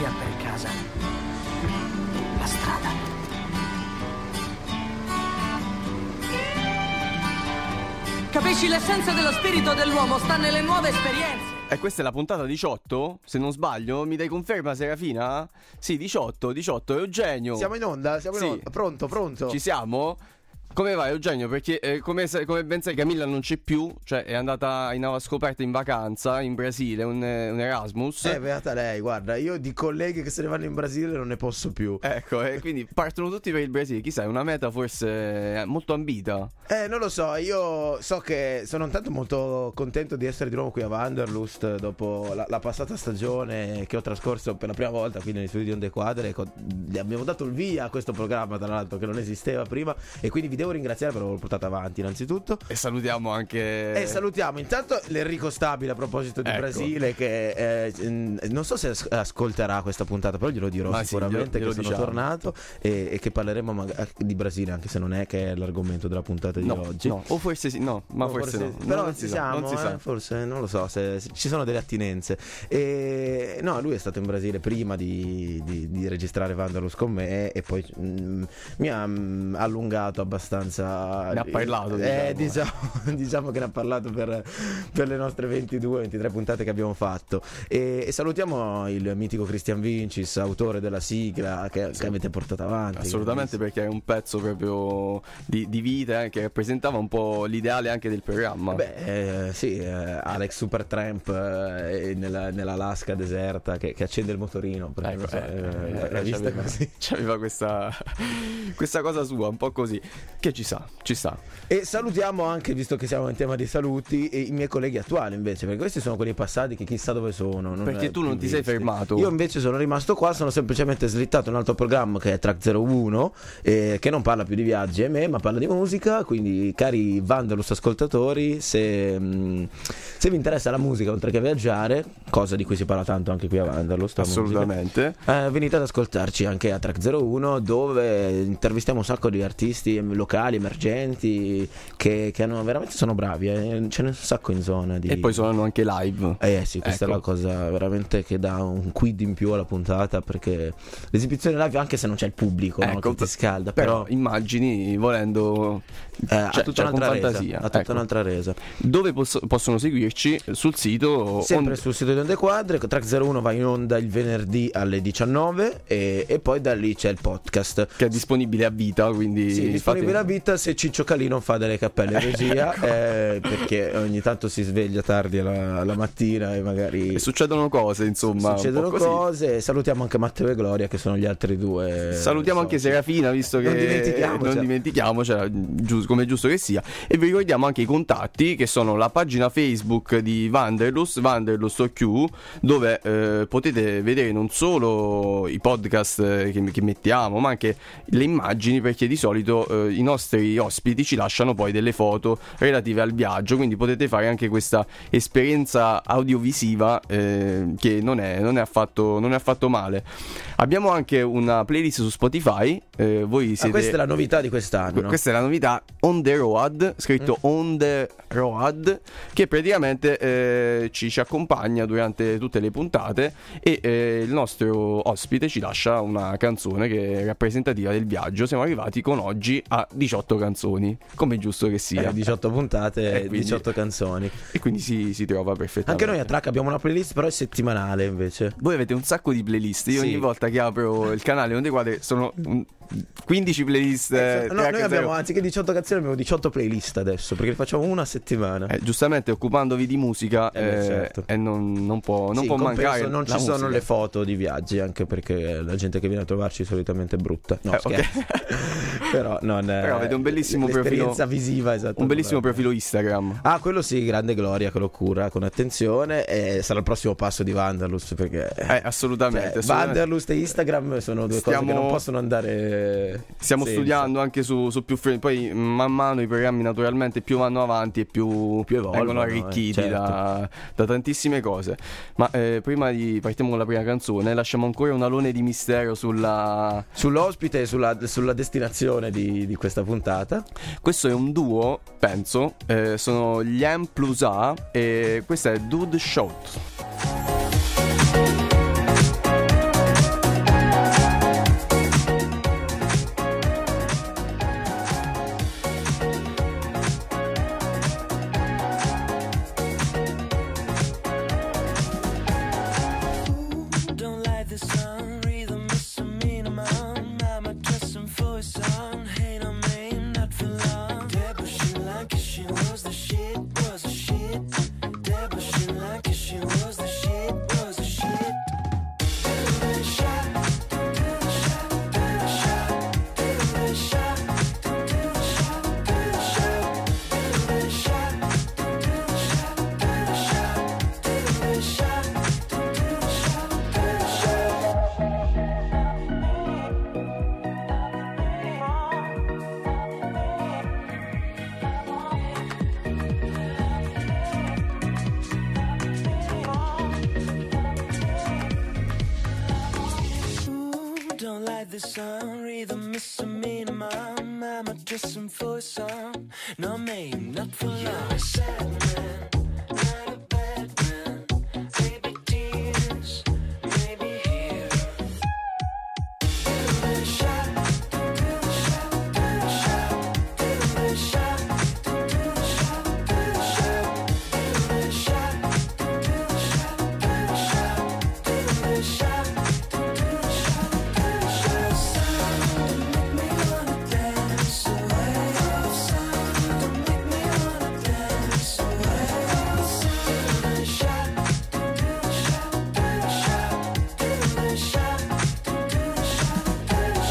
chi ha per casa la strada. Capisci, l'essenza dello spirito dell'uomo sta nelle nuove esperienze. E questa è la puntata 18, se non sbaglio. Mi dai conferma, Serafina? Sì, 18, Eugenio. Siamo in onda, Sì. Pronto. Ci siamo? Come va, Eugenio? Perché come ben sai, Camilla non c'è più, cioè è andata in ava scoperta in vacanza in Brasile, un Erasmus. Beata lei, guarda, io di colleghi che se ne vanno in Brasile non ne posso più. Ecco, e quindi partono tutti per il Brasile. Chissà, è una meta forse molto ambita. Non lo so, io so che sono intanto molto contento di essere di nuovo qui a Wanderlust dopo la passata stagione che ho trascorso per la prima volta qui negli studi di Onde Quadre. Abbiamo dato il via a questo programma, tra l'altro, che non esisteva prima, e quindi vi devo ringraziare per averlo portato avanti innanzitutto. E salutiamo anche... salutiamo intanto l'Enrico Stabile a proposito di Ecco. Brasile, che non so se ascolterà questa puntata, però glielo dirò sicuramente, glielo che sono diciamo. tornato e che parleremo di Brasile, anche se non è che è l'argomento della puntata di oggi. No, o forse sì, no, ma forse no. Però non ci si siamo, sa, non si sa. forse non lo so se ci sono delle attinenze. No, lui è stato in Brasile prima di registrare Wanderlust con me, e poi mi ha allungato abbastanza. Ne ha parlato, diciamo che ne ha parlato per le nostre 22-23 puntate che abbiamo fatto. E salutiamo il mitico Christian Vincis, autore della sigla che avete portato avanti. Assolutamente, perché è un pezzo proprio di vita, che rappresentava un po' l'ideale anche del programma. Alex Supertramp nell'Alaska deserta che accende il motorino. L'hai vista così? C'aveva questa cosa sua, un po' così, che ci sta. E salutiamo anche, visto che siamo in tema di saluti, i miei colleghi attuali invece, perché questi sono quelli passati che chissà dove sono. Perché tu non ti sei fermato. Io invece sono rimasto qua, sono semplicemente slittato un altro programma che è Track 01, che non parla più di viaggi e me, ma parla di musica. Quindi, cari Wanderlust ascoltatori, se vi interessa la musica oltre che viaggiare, cosa di cui si parla tanto anche qui a Wanderlust, assolutamente, venite ad ascoltarci anche a Track 01, dove intervistiamo un sacco di artisti locali, emergenti, che hanno veramente, sono bravi, ce n'è un sacco in zona e poi suonano anche live. Sì, questa è la cosa veramente che dà un quid in più alla puntata, perché l'esibizione live, anche se non c'è il pubblico, no, che ti scalda, però immagini, volendo, ha tutta un'altra fantasia, resa, tutta un'altra resa. Dove possono seguirci? Sul sito, sempre sul sito di Onde Quadre. Track 01 va in onda il venerdì alle 19 e poi da lì c'è il podcast che è disponibile a vita, quindi disponibile a vita se Ciccio Calino fa delle cappelle in regia, perché ogni tanto si sveglia tardi la mattina e magari succedono cose, insomma. Succedono cose. Salutiamo anche Matteo e Gloria, che sono gli altri due. Salutiamo anche Serafina, visto che non dimentichiamo, come è giusto che sia. E vi ricordiamo anche i contatti, che sono la pagina Facebook di Wanderlust OQ, dove potete vedere non solo i podcast che mettiamo, ma anche le immagini, perché di solito i nostri ospiti ci lasciano poi delle foto relative al viaggio, quindi potete fare anche questa esperienza audiovisiva che non è affatto male. Abbiamo anche una playlist su Spotify, voi siete... questa è la novità di quest'anno, no? Questa è la novità, On The Road, scritto On The Road, che praticamente ci accompagna durante tutte le puntate, e il nostro ospite ci lascia una canzone che è rappresentativa del viaggio. Siamo arrivati con oggi a 18 canzoni, come è giusto che sia. 18 puntate, quindi, 18 canzoni. E quindi si trova perfettamente. Anche noi a Track abbiamo una playlist, però è settimanale invece. Voi avete un sacco di playlist. Io ogni volta che apro il canale Onde Quadre sono 15 playlist. Noi abbiamo, anziché 18 canzoni, abbiamo 18 playlist adesso, perché facciamo una a settimana. Giustamente, occupandovi di musica, certo. non può mancare. Non ci sono le foto di viaggi, anche perché la gente che viene a trovarci solitamente è brutta. No, okay. Però avete un bellissimo profilo visiva, esatto. Un bellissimo profilo Instagram. Quello sì, grande Gloria, che lo cura con attenzione, e sarà il prossimo passo di Wanderlust, perché assolutamente. Wanderlust e Instagram sono due cose che non possono andare. Stiamo studiando anche su più frame. Poi man mano i programmi naturalmente più vanno avanti e più vengono arricchiti da tantissime cose. Ma prima partiamo con la prima canzone, lasciamo ancora un alone di mistero sull'ospite e sulla destinazione di questa puntata. Questo è un duo, penso, sono gli M plus A, e questa è Dude Shot. the sun, rhythm missing me in my I'm dressing for a song, no maybe not for long. You're a sad man, not a bad man. Baby tears, maybe here. Do the shot, do the shot, do the shot, do the shot, do the shot, do the shot, do the shot, do the shot, do the shot, do the shot, do the shot, do the shot. Sound make me wanna dance away. Sound don't make me wanna dance away. Do the shot, do the shot, do the shot, do the shot, do the shot, do the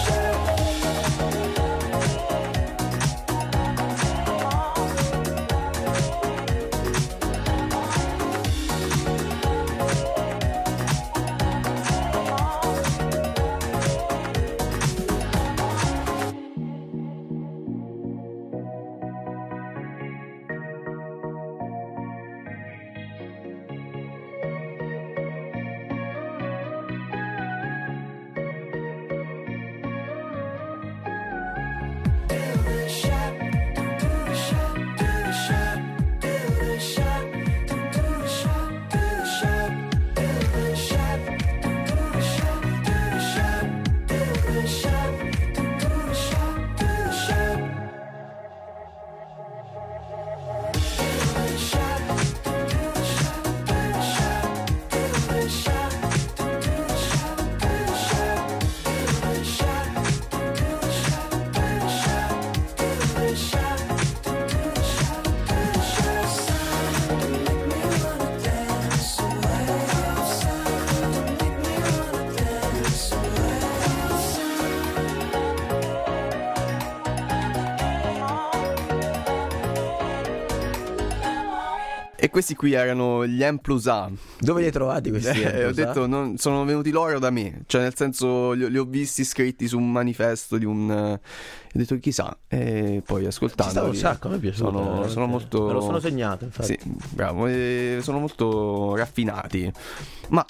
E questi qui erano gli M+A. Dove li hai trovati questi? Ho detto, sono venuti loro da me. Cioè, nel senso, li ho visti scritti su un manifesto di un... ho detto, chissà. E poi ascoltando... Ci stava un sacco, a me è piaciuto. Sono molto... Me lo sono segnato, infatti. Sì, bravo. Sono molto raffinati. Ma...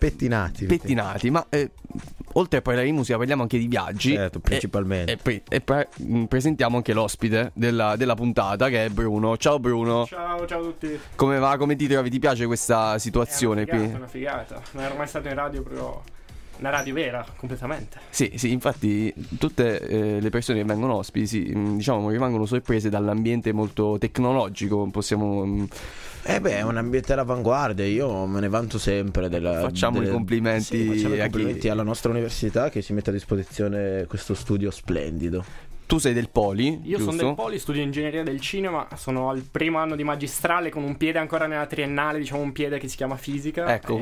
pettinati. Ma... oltre a parlare di musica, parliamo anche di viaggi. Certo, principalmente. Presentiamo anche l'ospite della puntata, che è Bruno. Ciao Bruno. Ciao a tutti. Come va? Come ti trovi? Ti piace questa situazione qui? È una figata. Non ero mai stato in radio, proprio una radio vera, completamente. Sì, infatti tutte le persone che vengono ospiti, diciamo, rimangono sorprese dall'ambiente molto tecnologico, possiamo... è un ambiente all'avanguardia, io me ne vanto sempre Facciamo i complimenti alla nostra università che ci mette a disposizione questo studio splendido. Tu sei del Poli? Io giusto? sono del Poli, studio ingegneria del cinema, sono al primo anno di magistrale con un piede ancora nella triennale, diciamo un piede che si chiama fisica. Ecco,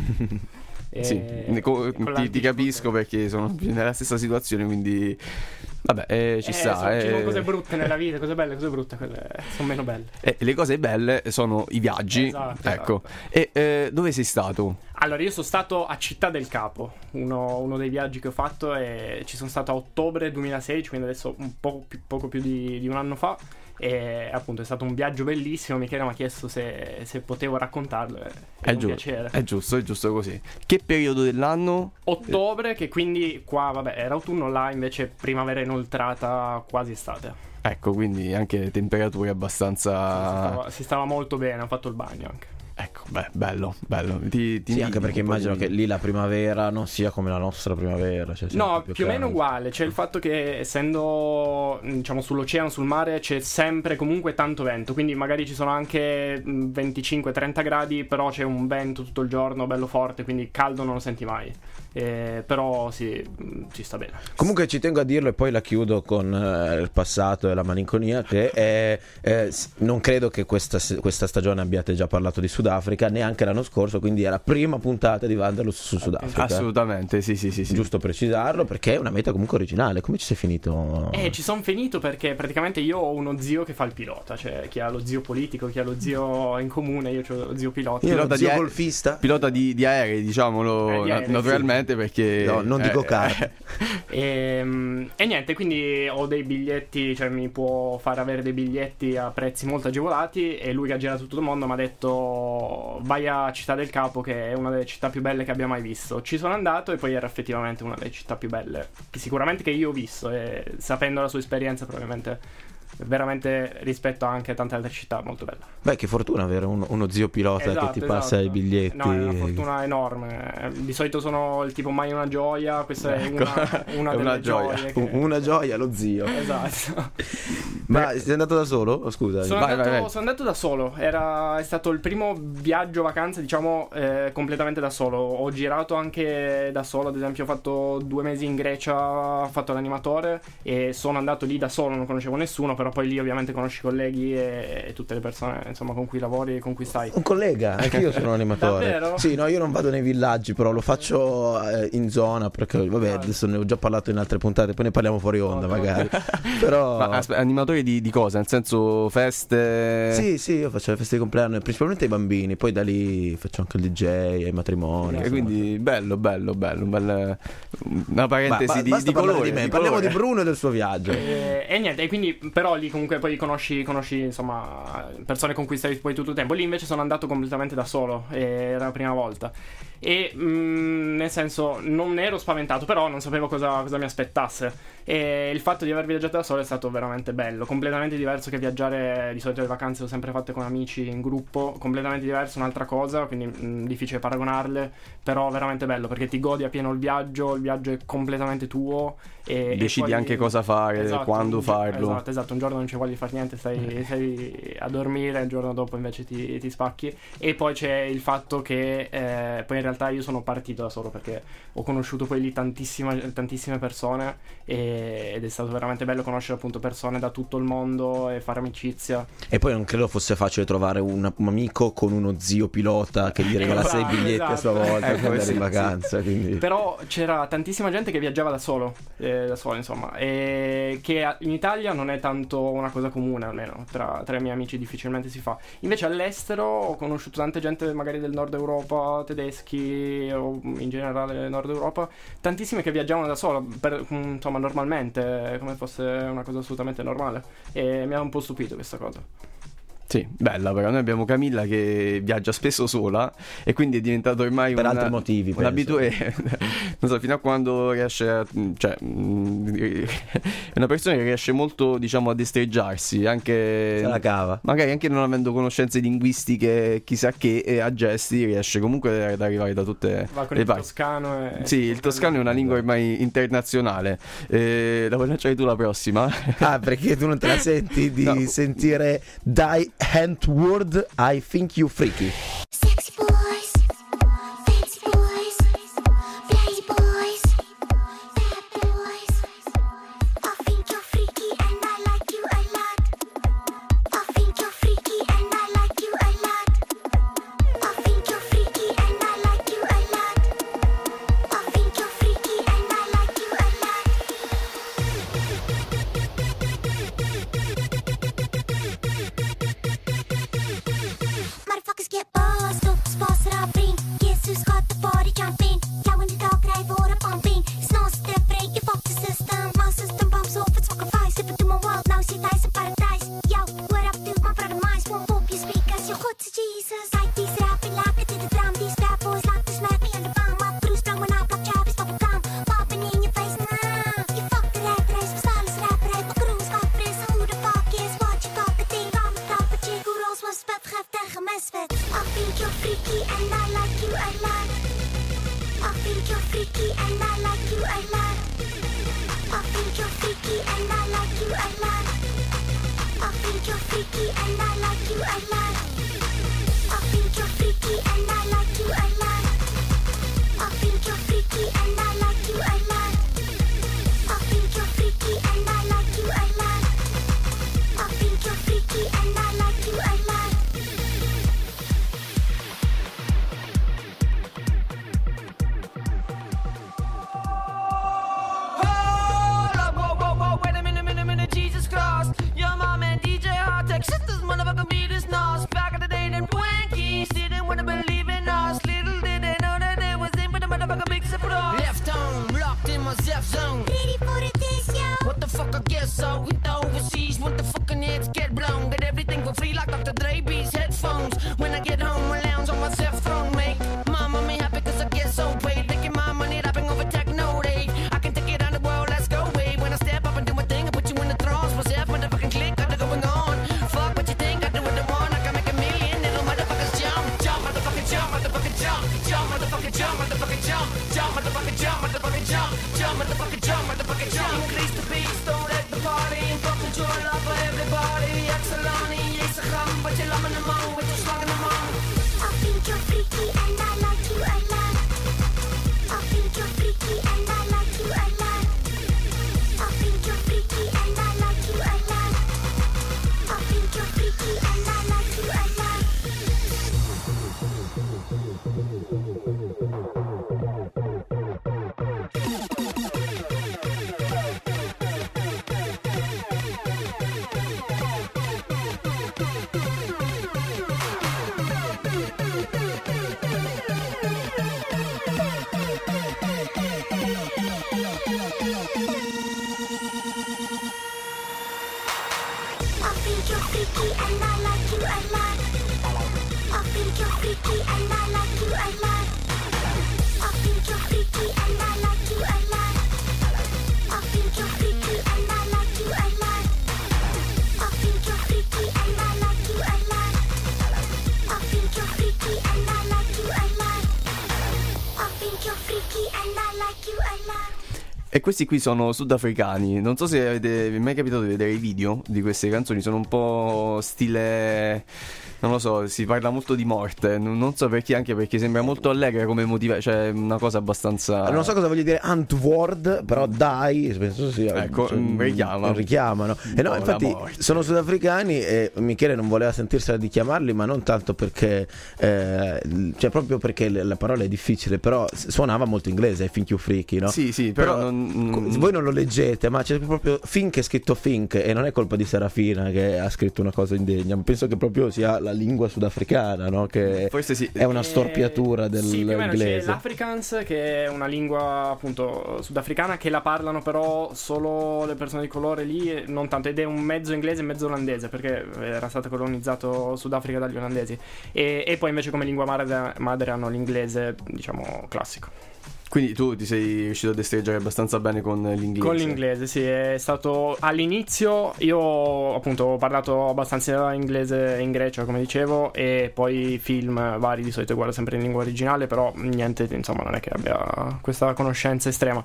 sì, ti capisco perché sono nella stessa situazione, quindi vabbè, ci sta. Ci sono cose brutte nella vita, cose belle, cose brutte, quelle sono meno belle. Le cose belle sono i viaggi. Esatto. E dove sei stato? Allora, io sono stato a Città del Capo, uno dei viaggi che ho fatto, e ci sono stato a ottobre 2016, quindi adesso poco più di un anno fa. E appunto è stato un viaggio bellissimo. Michele mi ha chiesto se potevo raccontarlo. È un piacere. È giusto così. Che periodo dell'anno? Ottobre, che quindi qua era autunno, là invece primavera inoltrata, quasi estate. Ecco, quindi anche temperature abbastanza... Si stava molto bene, ho fatto il bagno anche. Ecco, bello. Sì, anche perché immagino che lì la primavera non sia come la nostra primavera. Cioè no, più o meno uguale. C'è il fatto che essendo, diciamo, sull'oceano, sul mare, c'è sempre comunque tanto vento. Quindi magari ci sono anche 25-30 gradi, però c'è un vento tutto il giorno bello forte, quindi caldo non lo senti mai. Però sì, ci sta bene. Comunque ci tengo a dirlo e poi la chiudo con il passato e la malinconia, che non credo che questa stagione abbiate già parlato di Sudafrica, neanche l'anno scorso, quindi è la prima puntata di Wanderlust su Sudafrica. Assolutamente, sì. Giusto precisarlo, perché è una meta comunque originale. Come ci sei finito? Ci sono finito perché praticamente io ho uno zio che fa il pilota, cioè chi ha lo zio politico, chi ha lo zio in comune, io ho lo zio pilota. Io ho lo zio golfista. Pilota di aerei, diciamolo, naturalmente, sì. Perché... No, non dico car. E niente, quindi ho dei biglietti, cioè mi può far avere dei biglietti a prezzi molto agevolati, e lui che ha girato tutto il mondo mi ha detto tipo vai a Città del Capo, che è una delle città più belle che abbia mai visto. Ci sono andato e poi era effettivamente una delle città più belle sicuramente che io ho visto, e sapendo la sua esperienza probabilmente veramente rispetto anche a tante altre città molto bella. Beh, che fortuna avere uno zio pilota che ti passa i biglietti. No, è una fortuna enorme. Di solito sono il tipo mai una gioia, questa è una delle una gioia. gioie che... Una gioia, lo zio. Esatto. Ma sei andato da solo? Oh, scusa. Sono Vai. andato da solo. È stato il primo viaggio vacanze, diciamo, completamente da solo. Ho girato anche da solo, ad esempio ho fatto 2 mesi in Grecia, ho fatto l'animatore e sono andato lì da solo, non conoscevo nessuno, però poi lì ovviamente conosci i colleghi e tutte le persone, insomma, con cui lavori e con cui stai. Un collega, anche io sono un animatore. Davvero? Sì, no, io non vado nei villaggi, però lo faccio in zona, perché vabbè, adesso ne ho già parlato in altre puntate, poi ne parliamo fuori onda magari. Però Ma animatori di cosa? Nel senso feste? sì, io faccio le feste di compleanno, principalmente ai bambini, poi da lì faccio anche il DJ, ai matrimoni. E quindi bello, una parentesi Basta di parlare colore. di me, di parliamo colore. di Bruno e del suo viaggio. E niente, e quindi però lì comunque poi conosci insomma persone con cui stai poi tutto il tempo. Lì invece sono andato completamente da solo, era la prima volta. E nel senso non ero spaventato, però non sapevo cosa mi aspettasse. E il fatto di aver viaggiato da solo è stato veramente bello, completamente diverso che viaggiare. Di solito le vacanze l'ho sempre fatte con amici in gruppo, completamente diverso, un'altra cosa, quindi difficile paragonarle, però veramente bello perché ti godi a pieno il viaggio è completamente tuo e Decidi poi, anche cosa fare, esatto, quando farlo. Esatto, un giorno non c'è voglia di fare niente, stai a dormire, il giorno dopo invece ti spacchi. E poi c'è il fatto che poi in realtà io sono partito da solo perché ho conosciuto poi lì tantissime persone ed è stato veramente bello conoscere appunto persone da tutto il mondo e fare amicizia. E poi non credo fosse facile trovare un amico con uno zio pilota che gli regalasse i biglietti a sua volta per andare in vacanza, quindi... Però c'era tantissima gente che viaggiava da solo insomma, e che in Italia non è tanto una cosa comune, almeno tra i miei amici difficilmente si fa. Invece all'estero ho conosciuto tante gente magari del nord Europa, tedeschi o in generale nord Europa, tantissime che viaggiavano da solo insomma normalmente, come fosse una cosa assolutamente normale, e mi ha un po' stupito questa cosa. Sì, bella, però noi abbiamo Camilla che viaggia spesso sola e quindi è diventato ormai per altri motivi, penso. un'abitudine. Non so, fino a quando riesce è una persona che riesce molto, diciamo, a destreggiarsi, anche Se la cava. magari anche non avendo conoscenze linguistiche chissà che, e a gesti riesce comunque ad arrivare da tutte Va con le il parti. toscano Sì, il toscano è una lingua ormai internazionale. La vuoi lanciare tu la prossima? Ah, perché tu non te la senti di No. sentire Die Antwoord, I Think You Freaky. Sexy boys, fancy boys, play boys, bad boys. I think you're freaky and I like you a lot. I think you're freaky and I like you a lot. I think you're freaky and I like you a lot. I think you're freaky and I like you a lot. Motherfuckers get buzzed up, spasser av bring. Jesus got the body jumping. Cow in the dog, drive or a pumping. Snart stepper, you fuck the system. My system bumps off, it's fucking fine. Slip it to my world, now see nice in paradise. Yo, what up, dude, my brother minds. Won't pop your speakers, you're good to Jesus. Like these rapping, lapping to the drum. These bad boys like to smack me in the bum. Up, Bruce, down when I pop chubby, stop a gum. Popping in your face, nah. You fuck the rat race, stylish rapper, I fuck cruise, got this. Who the fuck is what you talk a thing? I'm a top of chick who rolls my spet, geeft tegen misfit. I think you're freaky and I like you a lot. I think you're freaky and I like you a lot. I think you're freaky and I like you a lot. I think you're freaky and I like you a lot. I think you're freaky and I like you a lot. I think you're freaky and I like you a lot. I think you're freaky and I like you a lot. I think you're freaky and I like you a lot. Hold up, whoa, wait a minute, Jesus Christ. Your mom and DJ Hardtech, sisters, motherfucker, beat this nos. Back in the day, them Twinkies didn't jump, motherfucker jump, jump, motherfucker jump, motherfucker jump, jump, motherfucker jump, motherfucker jump. Increase the pace, don't let the party, pop the joy love for everybody. Axelani, yes, I'm, but you're loving them all, with your slug in the mouth. I think you're freaky and I like you a lot. I think you're freaky and I like you a lot. I think you're freaky and I like you a lot. I think you're freaky and I like you a lot. I think you're freaky and I like you a lot. I think you're freaky and I like you a lot. I think you're freaky and I like you a lot. I think you're freaky and I like you a lot. I think you're freaky and I like you a lot. I think you're freaky and I like you a lot. I think you're freaky and I like you a lot. E questi qui sono sudafricani. Non so se vi è mai capitato di vedere i video di queste canzoni. Sono un po' stile, non lo so, si parla molto di morte. Non so perché, anche perché sembra molto allegra come motiva, cioè una cosa abbastanza... Non so cosa voglia dire Antwoord, però dai, penso sia... Ecco, richiamano. E no, infatti sono sudafricani e Michele non voleva sentirsela di chiamarli, ma non tanto perché... cioè proprio perché la parola è difficile, però suonava molto inglese, I Think You Freaky, no? Sì, però voi non lo leggete, ma c'è proprio Fink è scritto Fink e non è colpa di Serafina che ha scritto una cosa indegna. Penso che proprio sia la lingua sudafricana, no? Che forse sì. È una storpiatura Sì, più o meno c'è dell'inglese. l'Afrikaans, che è una lingua appunto sudafricana, che la parlano però solo le persone di colore lì, e non tanto, ed è un mezzo inglese e mezzo olandese, perché era stato colonizzato Sudafrica dagli olandesi. E poi invece come lingua madre hanno l'inglese, diciamo, classico. Quindi tu ti sei riuscito a destreggiare abbastanza bene con l'inglese? Con l'inglese, sì, è stato all'inizio. Io appunto ho parlato abbastanza inglese in Grecia, come dicevo, e poi film vari di solito guardo sempre in lingua originale, però niente, insomma, non è che abbia questa conoscenza estrema.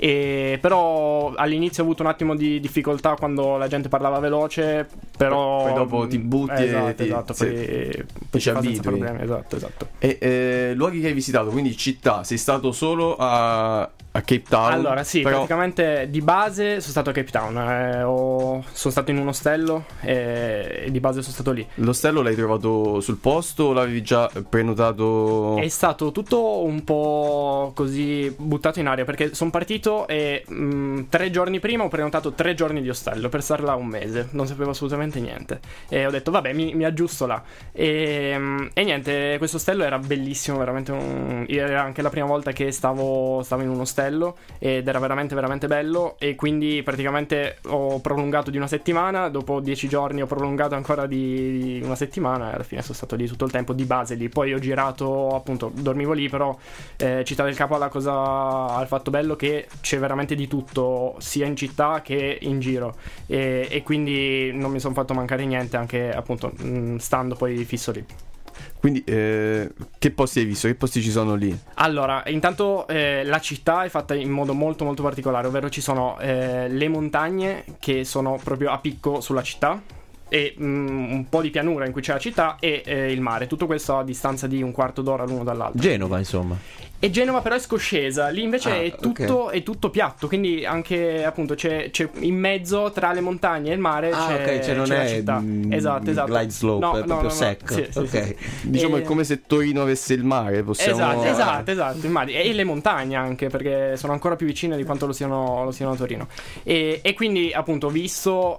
Però all'inizio ho avuto un attimo di difficoltà quando la gente parlava veloce, però poi dopo ti butti esatto, ti poi ci fa senza abitui. problemi, esatto. E luoghi che hai visitato, quindi città, sei stato solo a Cape Town? Allora sì, però... praticamente di base sono stato a Cape Town, sono stato in un ostello e di base sono stato lì. L'ostello l'hai trovato sul posto o l'avevi già prenotato? È stato tutto un po' così buttato in aria, perché sono partito e 3 giorni prima ho prenotato 3 giorni di ostello per stare là un mese, non sapevo assolutamente niente e ho detto vabbè mi aggiusto là e niente, questo ostello era bellissimo, veramente era anche la prima volta che stavo in un ostello ed era veramente veramente bello, e quindi praticamente ho prolungato di una settimana, dopo 10 giorni ho prolungato ancora di una settimana e alla fine sono stato lì tutto il tempo di base lì. Poi ho girato, appunto dormivo lì, però Città del Capo ha la cosa, ha il fatto bello che c'è veramente di tutto sia in città che in giro e quindi non mi sono fatto mancare niente, anche appunto stando poi fisso lì. Quindi che posti hai visto? Che posti ci sono lì? Allora, intanto la città è fatta in modo molto molto particolare, ovvero ci sono le montagne che sono proprio a picco sulla città e un po' di pianura in cui c'è la città e il mare. Tutto questo a distanza di un quarto d'ora l'uno dall'altro. Genova, insomma. E Genova però è scoscesa, lì invece è tutto piatto, quindi anche appunto c'è in mezzo tra le montagne e il mare c'è non la è città. Esatto. glide slope, è proprio secco. Sì, ok. sì. Diciamo è come se Torino avesse il mare, possiamo... Esatto, immagini. E le montagne anche, perché sono ancora più vicine di quanto lo siano a Torino. E quindi appunto ho visto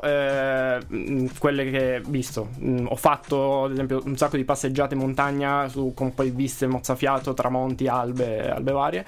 quelle che visto. Ho fatto ad esempio un sacco di passeggiate in montagna con poi viste mozzafiato, tramonti, albe varie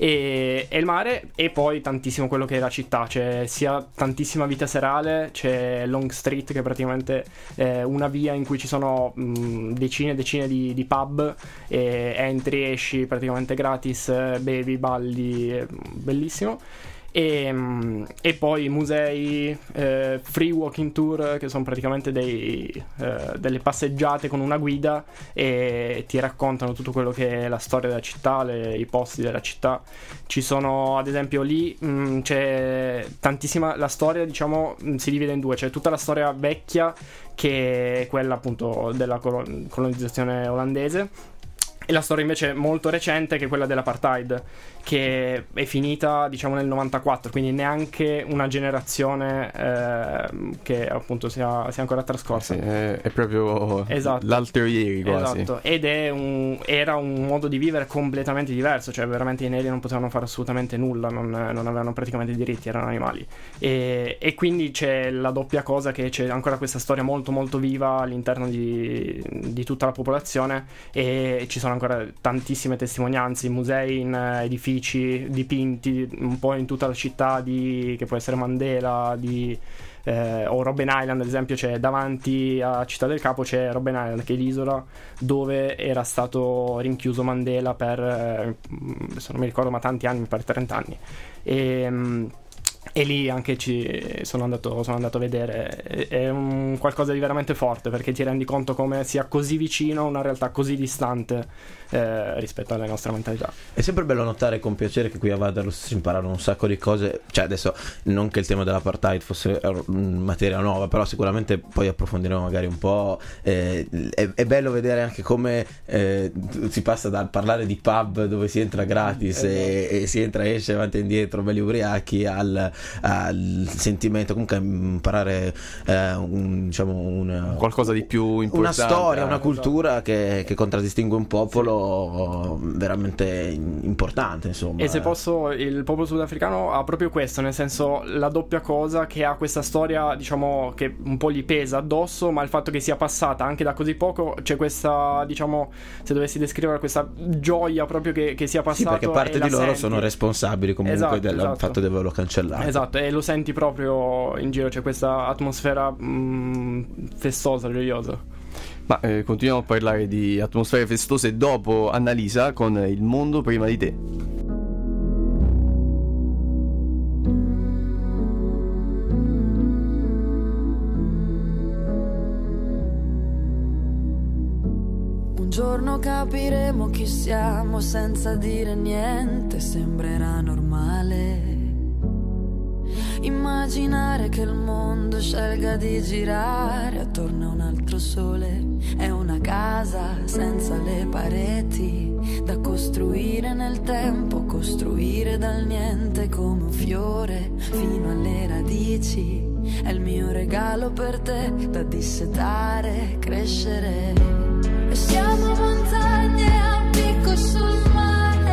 e il mare, e poi tantissimo quello che è la città. C'è sia tantissima vita serale, c'è Long Street che è praticamente una via in cui ci sono decine e decine di pub, entri, esci praticamente gratis, bevi, balli, bellissimo. e poi musei, free walking tour, che sono praticamente delle passeggiate con una guida e ti raccontano tutto quello che è la storia della città, i posti della città. Ci sono, ad esempio, lì c'è tantissima, la storia, diciamo, si divide in due. C'è tutta la storia vecchia, che è quella appunto della colonizzazione olandese, e la storia invece molto recente, che è quella dell'apartheid, che è finita, diciamo, nel 94, quindi neanche una generazione che appunto sia ancora trascorsa. Sì, è proprio l'altro ieri quasi. Esatto, ed era un modo di vivere completamente diverso, cioè veramente i neri non potevano fare assolutamente nulla, non avevano praticamente diritti, erano animali. E quindi c'è la doppia cosa, che c'è ancora questa storia molto molto viva all'interno di tutta la popolazione, e ci sono ancora tantissime testimonianze, musei in edifici dipinti un po' in tutta la città, che può essere Mandela, o Robben Island, ad esempio. C'è davanti a Città del Capo, c'è Robben Island, che è l'isola dove era stato rinchiuso Mandela per adesso non mi ricordo, ma tanti anni, per 30 anni, e lì anche sono andato a vedere. È qualcosa di veramente forte, perché ti rendi conto come sia così vicino a una realtà così distante rispetto alle nostre mentalità. È sempre bello notare con piacere che qui a Wanderlust si imparano un sacco di cose. Cioè, adesso non che il tema dell'apartheid fosse materia nuova, però sicuramente poi approfondiremo magari un po'. È bello vedere anche come si passa dal parlare di pub dove si entra gratis e si entra e esce avanti e indietro belli ubriachi al sentimento, comunque imparare qualcosa di più importante, una storia, una cultura che contraddistingue un popolo veramente importante, insomma. E se posso, il popolo sudafricano ha proprio questo, nel senso, la doppia cosa, che ha questa storia, diciamo, che un po' gli pesa addosso, ma il fatto che sia passata anche da così poco, c'è questa, diciamo, se dovessi descrivere, questa gioia proprio che sia passato. Sì, perché parte di loro senti. Sono responsabili comunque del fatto di averlo cancellato. Esatto, e lo senti proprio in giro, c'è questa atmosfera festosa, gioiosa. Ma continuiamo a parlare di atmosfere festose dopo Annalisa con Il mondo prima di te. Un giorno capiremo chi siamo senza dire niente, sembrerà normale immaginare che il mondo scelga di girare attorno a un altro sole. È una casa senza le pareti da costruire nel tempo, costruire dal niente come un fiore fino alle radici. È il mio regalo per te da dissetare, crescere. E siamo montagne a picco sul mare,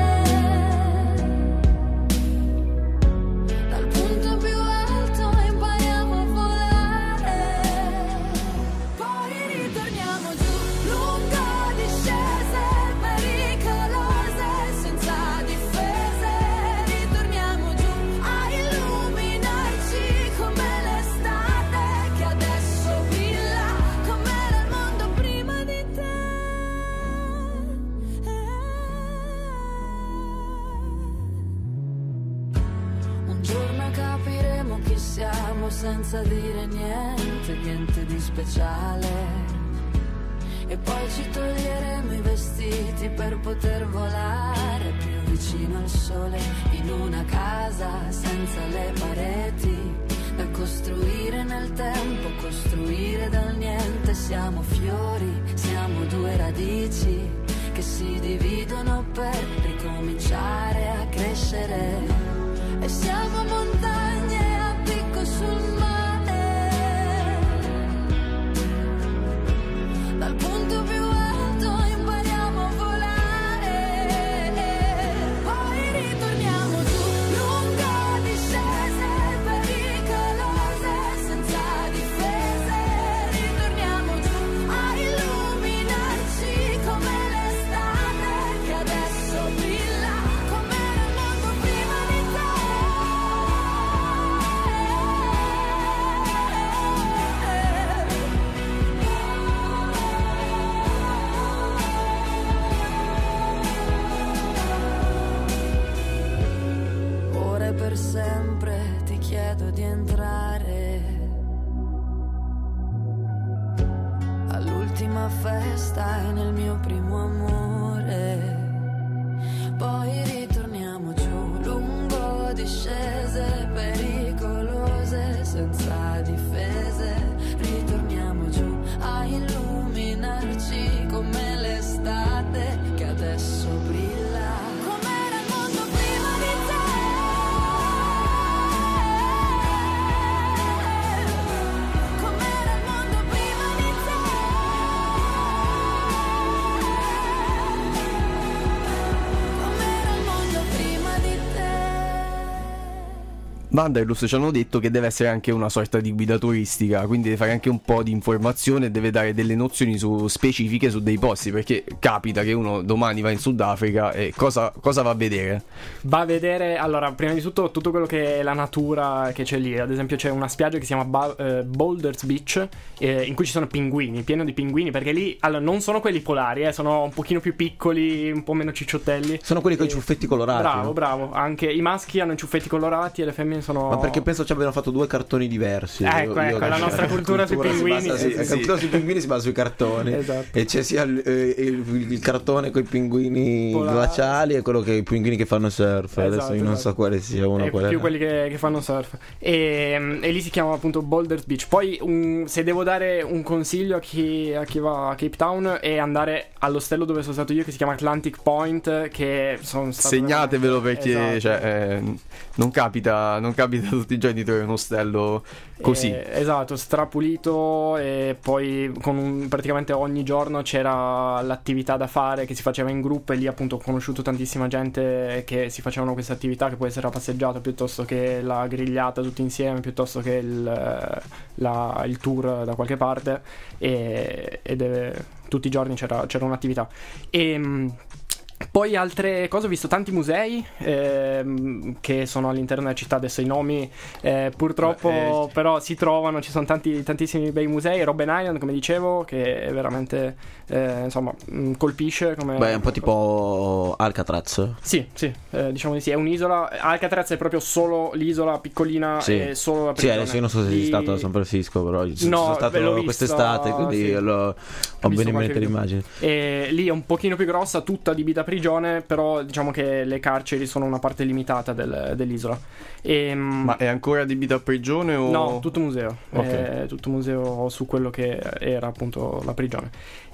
senza dire niente di speciale. E poi ci toglieremo i vestiti per poter volare più vicino al sole, in una casa senza le pareti da costruire nel tempo, costruire dal niente. Siamo fiori, siamo due radici che si dividono per ricominciare a crescere. E siamo montagne a picco sul mare, dal punto più alto impariamo a volare, poi ritorniamo giù, lungo discese pericolose, senza difese, ritorniamo giù a illuminarci come l'estate che adesso brilla, come nel mondo prima per sempre, ti chiedo di entrare all'ultima festa e nel mio primo amore. Poi ritorniamo giù lungo discese pericolose senza difese. Ritorniamo giù a illuminarci come l'estate che adesso brilla. Com'era il mondo prima di te? Com'era il mondo prima di te? Com'era il mondo prima di te? Wanderlust ci hanno detto che deve essere anche una sorta di guida turistica, quindi deve fare anche un po' di informazione e deve dare delle nozioni specifiche su dei posti, perché capita che uno domani va in Sudafrica e cosa va a vedere? Va a vedere, allora, prima di tutto quello che è la natura che c'è lì. Ad esempio c'è una spiaggia che si chiama Boulders Beach, in cui ci sono pinguini, pieno di pinguini, perché lì, allora, non sono quelli polari, sono un pochino più piccoli, un po' meno cicciottelli. Sono quelli con i ciuffetti colorati. Bravo, anche i maschi hanno i ciuffetti colorati e le femmine sono... Ma perché penso ci abbiano fatto due cartoni diversi. Ecco, la nostra cultura sui pinguini. La cultura sui pinguini si basa sui cartoni. Esatto. E c'è sia il cartone con i pinguini glaciali e quello che i pinguini che fanno surf. Adesso io non so quale sia uno. Più quelli che fanno surf. E lì si chiama appunto Boulders Beach. Poi se devo dare un consiglio a chi va a Cape Town è andare all'ostello dove sono stato io, che si chiama Atlantic Point, che sono stato... Segnatevelo perché esatto. Non capita tutti i giorni di trovare un ostello così. Esatto, strapulito, e poi praticamente ogni giorno c'era l'attività da fare che si faceva in gruppo, e lì appunto ho conosciuto tantissima gente che si facevano questa attività, che può essere la passeggiata piuttosto che la grigliata tutti insieme, piuttosto che il tour da qualche parte, tutti i giorni c'era un'attività. Poi altre cose, ho visto tanti musei che sono all'interno della città, adesso i nomi purtroppo però si trovano, ci sono tantissimi bei musei. Robben Island, come dicevo, che è veramente colpisce come... Beh, è un po' tipo Alcatraz. Sì, diciamo di sì, è un'isola. Alcatraz è proprio solo l'isola piccolina, e solo la prigione. Adesso io non so se sei stato a San Francisco, però sono stato quest'estate, quindi ho bene in mente l'immagine. E lì è un pochino più grossa, tutta adibita a prigione, però diciamo che le carceri sono una parte limitata dell'isola. Ma è ancora adibita a prigione o... No, tutto museo. Okay. Tutto museo su quello che era appunto la prigione.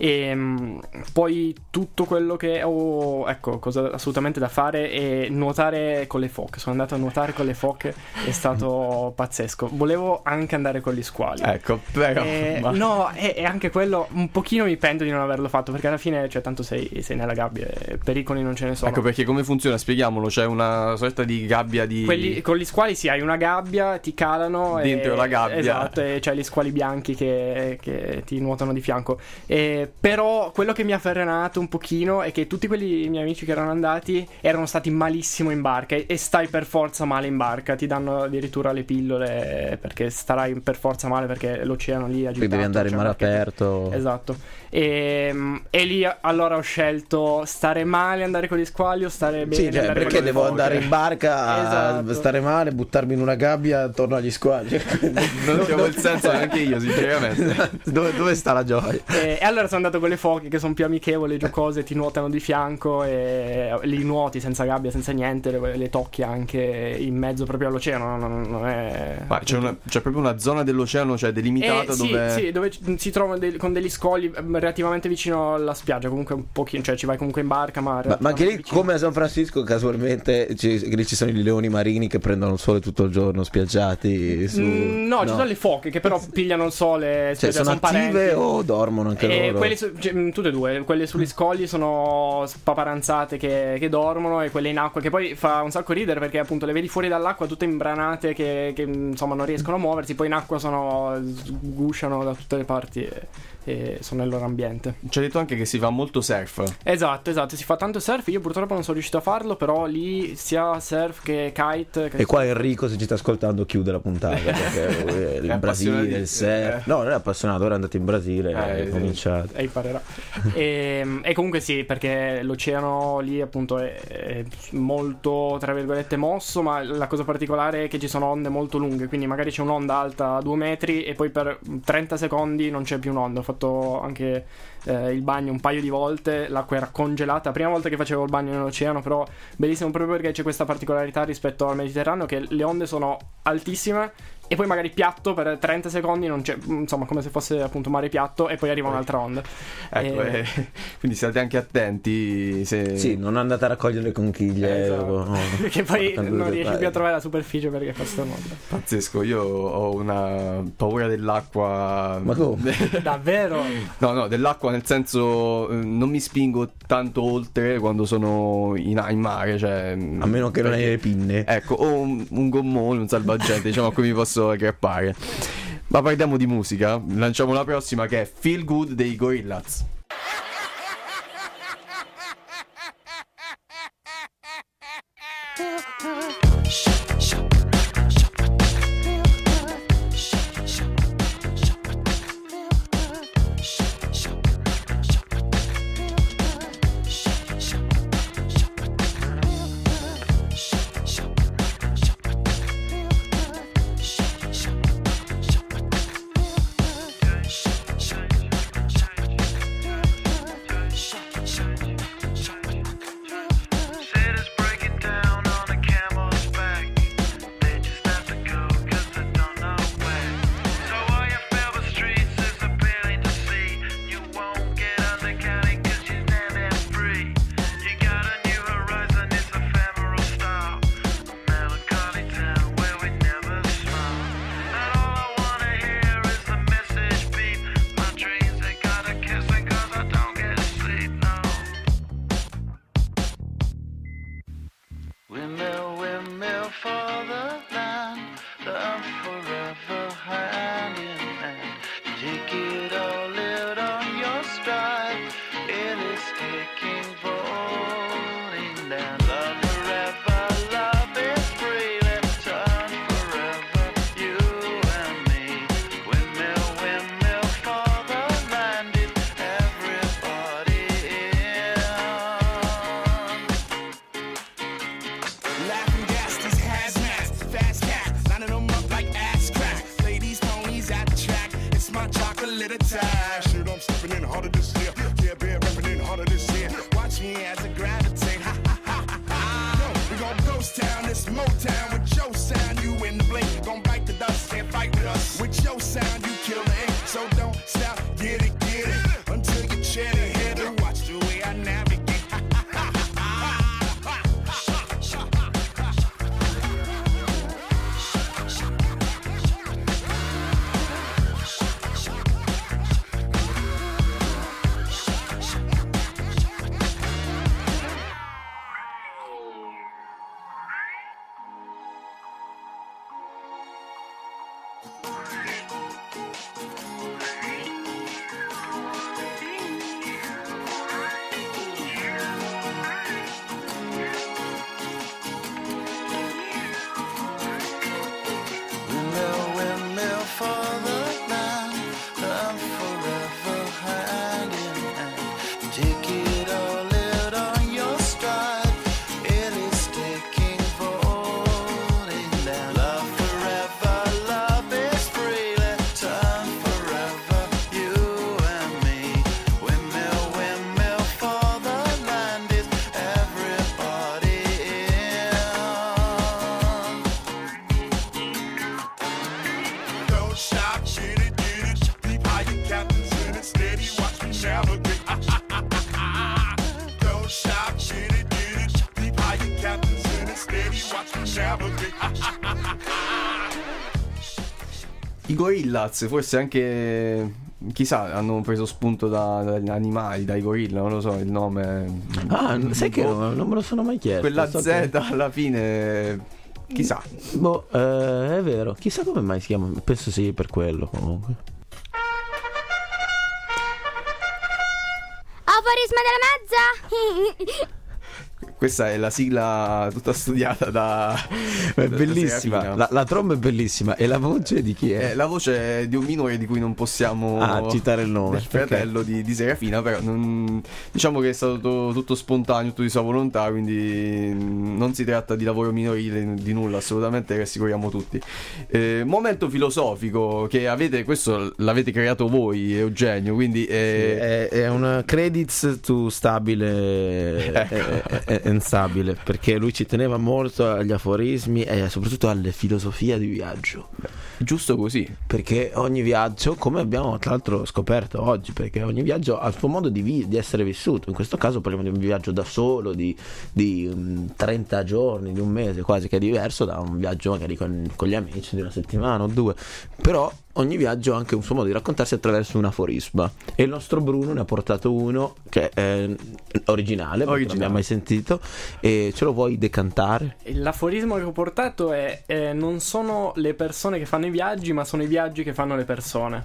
Poi tutto quello che cosa assolutamente da fare è nuotare con le foche. Sono andato a nuotare con le foche, è stato pazzesco. Volevo anche andare con gli squali. Ecco, però no, e anche quello un pochino mi pento di non averlo fatto, perché alla fine, cioè, tanto sei nella gabbia, pericoli non ce ne sono. Ecco perché come funziona, spieghiamolo. C'è una sorta di gabbia di... Con gli squali hai una gabbia, ti calano dentro la gabbia. Esatto, e c'hai gli squali bianchi che ti nuotano di fianco. Però quello che mi ha frenato un pochino è che tutti quelli miei amici che erano andati erano stati malissimo in barca, e stai per forza male in barca, ti danno addirittura le pillole perché starai per forza male, perché l'oceano lì agitato, poi devi andare in mare aperto. Esatto. E lì allora ho scelto stare male, andare con gli squali, o stare bene. Sì, cioè, perché devo andare in barca, esatto, stare male, buttarmi in una gabbia attorno agli squali. Non trovo il senso neanche io, sinceramente. Dove sta la gioia? E allora sono andato con le foche, che sono più amichevoli, giocose, ti nuotano di fianco, e li nuoti senza gabbia, senza niente, le tocchi anche in mezzo proprio all'oceano. Non è... Ma c'è proprio una zona dell'oceano, cioè delimitata, dove si trovano con degli scogli relativamente vicino alla spiaggia, comunque un pochino, cioè ci vai comunque in barca, ma anche lì, vicino. come a San Francisco, casualmente lì ci sono i leoni marini che prendono il sole tutto il giorno spiaggiati no, ci sono le foche che però pigliano il sole, cioè sono attive parenti. o dormono anche loro? Tutte e due, quelle sugli scogli sono spaparanzate che dormono, e quelle in acqua, che poi fa un sacco ridere, perché appunto le vedi fuori dall'acqua tutte imbranate che insomma non riescono a muoversi, poi in acqua sgusciano da tutte le parti e sono nel loro ambiente. Ci hai detto anche che si fa molto surf. Esatto, si fa tanto surf, io purtroppo non sono riuscito a farlo, però lì sia surf che kite. E qua Enrico, se ci sta ascoltando, chiude la puntata perché il Brasile, il surf. No, non è appassionato, ora è andato in Brasile e è cominciato. E imparerà. E comunque sì, perché l'oceano lì appunto è molto, tra virgolette, mosso, ma la cosa particolare è che ci sono onde molto lunghe, quindi magari c'è un'onda alta a 2 metri e poi per 30 secondi non c'è più un'onda. Ho fatto anche il bagno un paio di volte, l'acqua era congelata, prima volta che facevo il bagno nell'oceano, però bellissimo proprio perché c'è questa particolarità rispetto al Mediterraneo, che le onde sono altissime e poi magari piatto per 30 secondi, non c'è, insomma, come se fosse appunto mare piatto, e poi arriva un'altra onda. Ecco, quindi state anche attenti se... Sì, non andate a raccogliere le conchiglie, esatto. Che poi non riesci più a trovare la superficie perché costa molto. Pazzesco, io ho una paura dell'acqua. Ma come? Davvero? No, dell'acqua nel senso, non mi spingo tanto oltre quando sono in mare, cioè, a meno che non hai le pinne. Ecco, o un gommone, un salvagente, diciamo, a cui mi posso aggrappare. Ma parliamo di musica, lanciamo la prossima, che è Feel Good dei Gorillaz. I Gorillaz, forse anche, chissà, hanno preso spunto dagli animali, dai gorilla, non lo so, il nome. Ah, sai che non me lo sono mai chiesto. Quella Z alla fine, chissà. Boh, è vero, chissà come mai si chiama, penso sì, per quello comunque. Aforisma della mezza! Questa è la sigla tutta studiata da... È da bellissima, Serafina. la tromba è bellissima. E la voce di chi è? La voce è di un minore di cui non possiamo citare il nome. del fratello di Serafina, però diciamo che è stato tutto spontaneo, tutto di sua volontà, quindi non si tratta di lavoro minorile, di nulla, assolutamente, rassicuriamo tutti. Momento filosofico che avete, questo l'avete creato voi, Eugenio, quindi È un credits to stabile e instabile, perché lui ci teneva molto agli aforismi e soprattutto alle filosofie di viaggio. giusto così. Perché ogni viaggio, come abbiamo tra l'altro scoperto oggi, perché ogni viaggio ha il suo modo di essere vissuto. In questo caso parliamo di un viaggio da solo di 30 giorni, di un mese quasi, che è diverso da un viaggio magari con gli amici di una settimana o due. Però ogni viaggio ha anche un suo modo di raccontarsi attraverso un aforisma, e il nostro Bruno ne ha portato uno che è originale, perché non abbiamo mai sentito, e ce lo vuoi decantare? L'aforismo che ho portato è non sono le persone che fanno i viaggi, ma sono i viaggi che fanno le persone.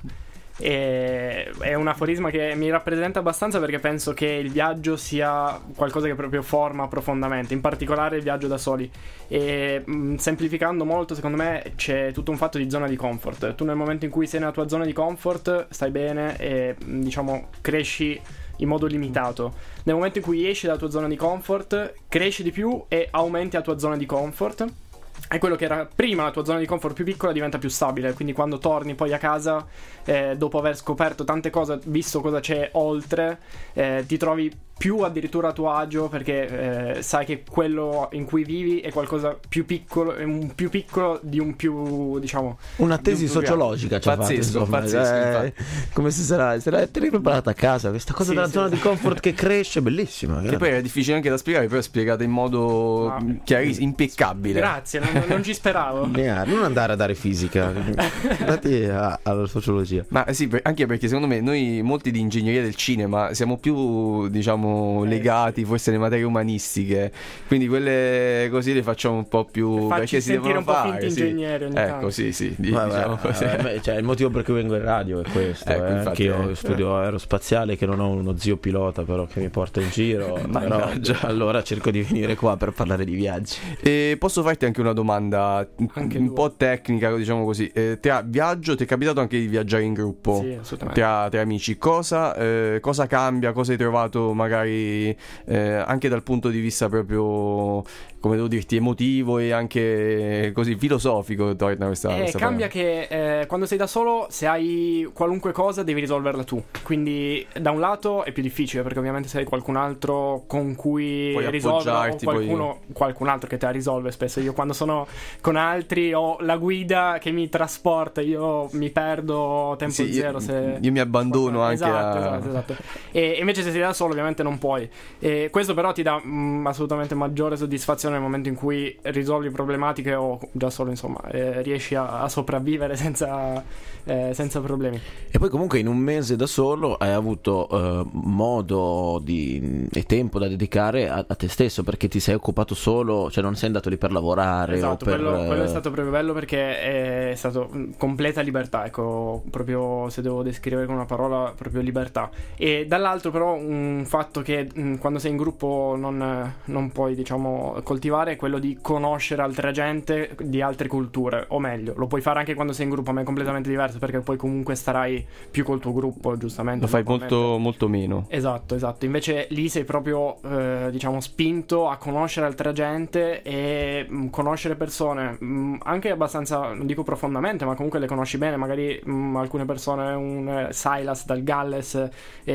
E è un aforisma che mi rappresenta abbastanza, perché penso che il viaggio sia qualcosa che proprio forma profondamente, in particolare il viaggio da soli. E semplificando molto, secondo me c'è tutto un fatto di zona di comfort. Tu nel momento in cui sei nella tua zona di comfort stai bene e diciamo cresci in modo limitato. Nel momento in cui esci dalla tua zona di comfort cresci di più e aumenti la tua zona di comfort. E quello che era prima la tua zona di comfort più piccola diventa più stabile. Quindi quando torni poi a casa, dopo aver scoperto tante cose, visto cosa c'è oltre, ti trovi più addirittura a tuo agio, perché sai che quello in cui vivi è qualcosa più piccolo, è un più piccolo di un più, diciamo, una tesi sociologica, cioè pazzesco, come se sarà preparata a casa questa cosa della zona di comfort che cresce, bellissima, che poi è difficile anche da spiegare, però è spiegata in modo chiarissimo, impeccabile. Grazie, non ci speravo. Non andare a dare fisica, andati alla sociologia. Ma sì, anche perché secondo me noi molti di ingegneria del cinema siamo più, diciamo, legati forse alle materie umanistiche, quindi quelle così le facciamo un po' più perché si devono fare, un po' finti ingegneri ogni tanto. sì, diciamo così. Cioè, il motivo per cui vengo in radio è questo, infatti, anche io studio aerospaziale, che non ho uno zio pilota però che mi porta in giro, però allora cerco di venire qua per parlare di viaggi. E posso farti anche una domanda un po' tecnica, diciamo così. Tra viaggio, ti è capitato anche di viaggiare in gruppo? Sì, assolutamente. Tra amici, cosa cambia, cosa hai trovato magari anche dal punto di vista proprio, come devo dirti, emotivo e anche così filosofico? Torna questa cambia che quando sei da solo, se hai qualunque cosa devi risolverla tu, quindi da un lato è più difficile, perché ovviamente se hai qualcun altro con cui puoi risolvere, o qualcun altro che te la risolve. Spesso io quando sono con altri ho la guida che mi trasporta, io mi perdo tempo zero, io mi abbandono anche esatto. E invece se sei da solo ovviamente non puoi, e questo però ti dà assolutamente maggiore soddisfazione nel momento in cui risolvi problematiche, o già solo insomma riesci a sopravvivere senza problemi. E poi comunque in un mese da solo hai avuto modo e tempo da dedicare a te stesso, perché ti sei occupato solo, cioè non sei andato lì per lavorare. Esatto, o per... quello è stato proprio bello, perché è stato completa libertà, ecco, proprio se devo descrivere con una parola, proprio libertà. E dall'altro però un fatto che quando sei in gruppo non puoi, diciamo, coltivare è quello di conoscere altra gente di altre culture, o meglio, lo puoi fare anche quando sei in gruppo, ma è completamente diverso, perché poi comunque starai più col tuo gruppo, giustamente. Lo fai molto meno. Esatto. Invece lì sei proprio diciamo spinto a conoscere altra gente e conoscere persone anche abbastanza, non dico profondamente, ma comunque le conosci bene. Magari alcune persone, un Silas dal Galles,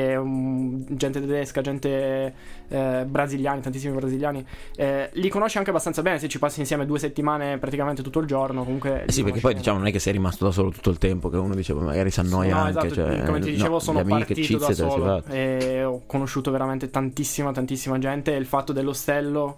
gente tedesca, gente brasiliani, tantissimi brasiliani, li conosci anche abbastanza bene se ci passi insieme 2 settimane praticamente tutto il giorno. Comunque sì, perché poi diciamo non è che sei rimasto da solo tutto il tempo, che uno dice magari si annoia anche, esatto, cioè, come ti dicevo sono partito da solo e ho conosciuto veramente tantissima gente, e il fatto dell'ostello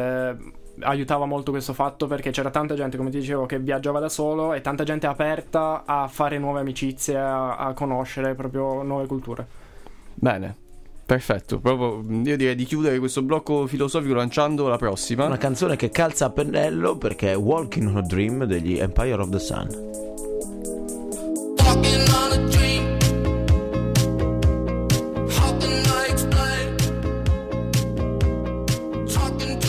aiutava molto questo fatto, perché c'era tanta gente, come ti dicevo, che viaggiava da solo, e tanta gente aperta a fare nuove amicizie, a conoscere proprio nuove culture. Bene, perfetto. Proprio io direi di chiudere questo blocco filosofico lanciando la prossima, una canzone che calza a pennello, perché è Walking on a Dream degli Empire of the Sun. Walking on a dream. How can I explain? Talking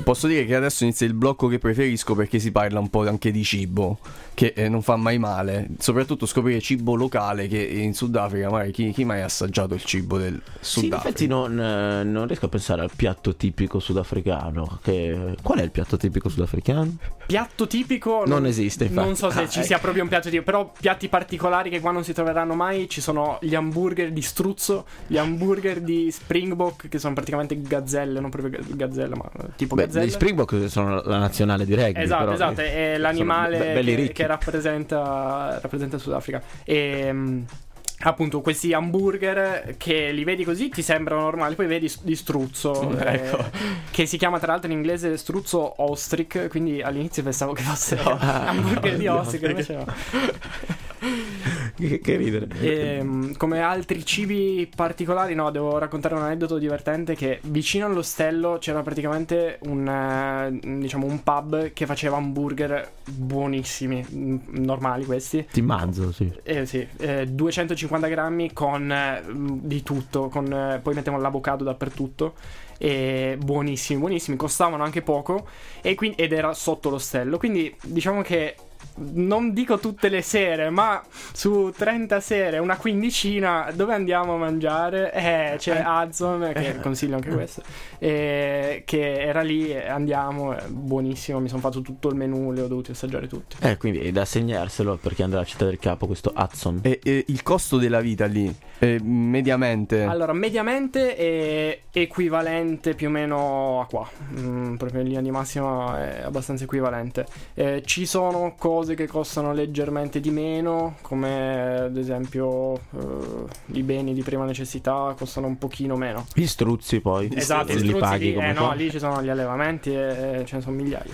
Posso dire che adesso inizia il blocco che preferisco, perché si parla un po' anche di cibo, che non fa mai male, soprattutto scoprire cibo locale, che in Sudafrica magari chi mai ha assaggiato il cibo del Sì, in Sudafrica? effetti non riesco a pensare al piatto tipico sudafricano. Qual è il piatto tipico sudafricano? Piatto tipico Non esiste, infatti. Non so se ci sia proprio un piatto tipico, però piatti particolari che qua non si troveranno mai. Ci sono gli hamburger di struzzo, gli hamburger di Springbok, che sono praticamente gazzelle, non proprio gazzelle, ma tipo gazzelle. Gli Springbok sono la nazionale di rugby. Esatto, però, esatto, è l'animale belli ricchi. che rappresenta il Sudafrica. E appunto questi hamburger che li vedi così ti sembrano normali, poi vedi di struzzo, Ecco. che si chiama tra l'altro in inglese struzzo ostrich, quindi all'inizio pensavo che fosse hamburger di ostrich, invece no. Che ridere. Come altri cibi particolari, no, devo raccontare un aneddoto divertente, che vicino all'ostello c'era praticamente un pub che faceva hamburger buonissimi, normali questi. Ti manzo, sì. Sì, 250 grammi con di tutto, poi mettevano l'avocado dappertutto. E buonissimi, buonissimi, costavano anche poco ed era sotto l'ostello, quindi diciamo che non dico tutte le sere, ma su 30 sere, una quindicina, dove andiamo a mangiare? C'è Azon, che consiglio anche questo, che era lì, andiamo, buonissimo, mi sono fatto tutto il menù, le ho dovuti assaggiare tutti. Quindi è da segnarselo, perché andrà alla Città del Capo questo Hudson. E il costo della vita lì, mediamente? Allora, mediamente è equivalente più o meno a qua, proprio in linea di massima è abbastanza equivalente. Ci sono cose che costano leggermente di meno, come ad esempio i beni di prima necessità costano un pochino meno. Gli struzzi poi. Esatto, li paghi lì, come no, fa? lì ci sono gli allevamenti e ce ne sono migliaia.